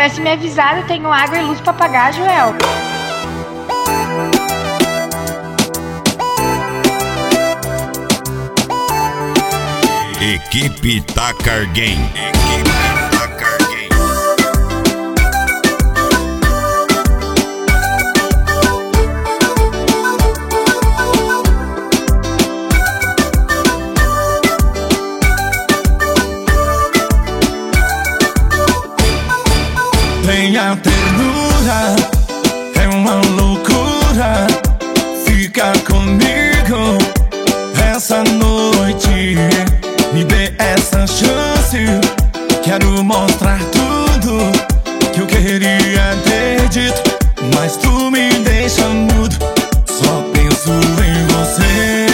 tivesse me avisado, eu tenho água e luz pra pagar, Joel. Equipe Tacar Game. Tenha ternura, é uma loucura. Fica comigo essa noite. Me dê essa chance. Quero mostrar tudo que eu queria ter dito, mas tu me deixa mudo. Só penso em você.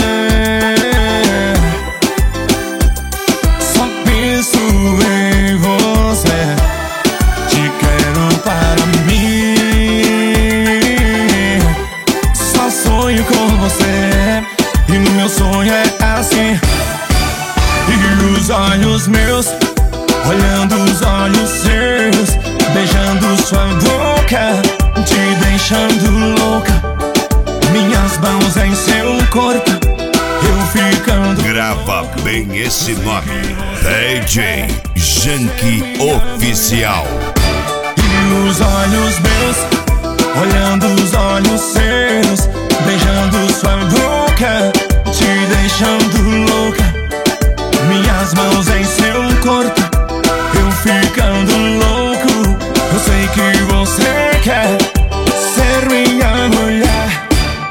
Só penso em você. Te quero para mim. Só sonho com você. E no meu sonho é assim. E os olhos meus olhando os olhos seus, beijando sua boca, te deixando louca. Minhas mãos em seu corpo, eu ficando. Grava bem esse nome: DJ Janky Oficial. E os olhos meus olhando os olhos seus, beijando sua boca, te deixando louca. Minhas mãos em seu corpo, eu ficando louco. Eu sei que você quer ser minha mulher.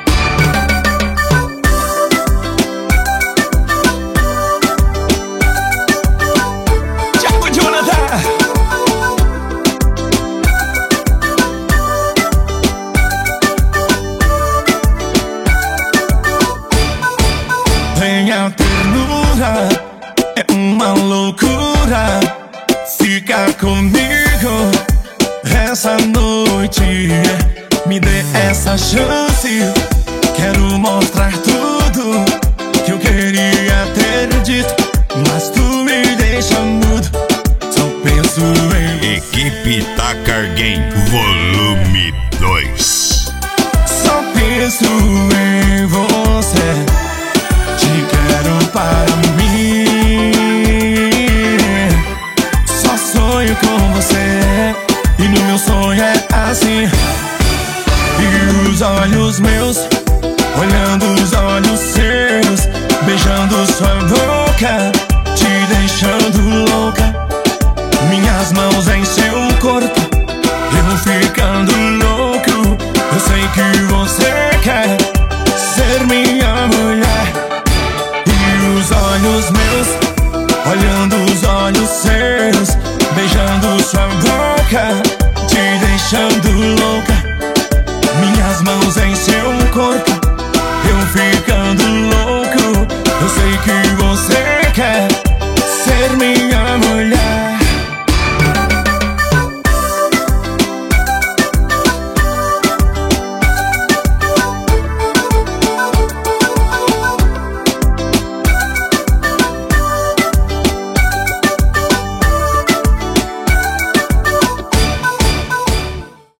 Thiago Jonathan. Tenha ternura, é uma loucura. Fica comigo essa noite. Me dê essa chance. Quero mostrar tudo que eu queria ter dito, mas tu me deixa mudo. Só penso em Equipe Tacar Game Volume 2. Só penso em você. Te quero para mim. Só sonho com você. E no meu sonho é assim. E os olhos meus olhando os olhos seus, beijando sua boca,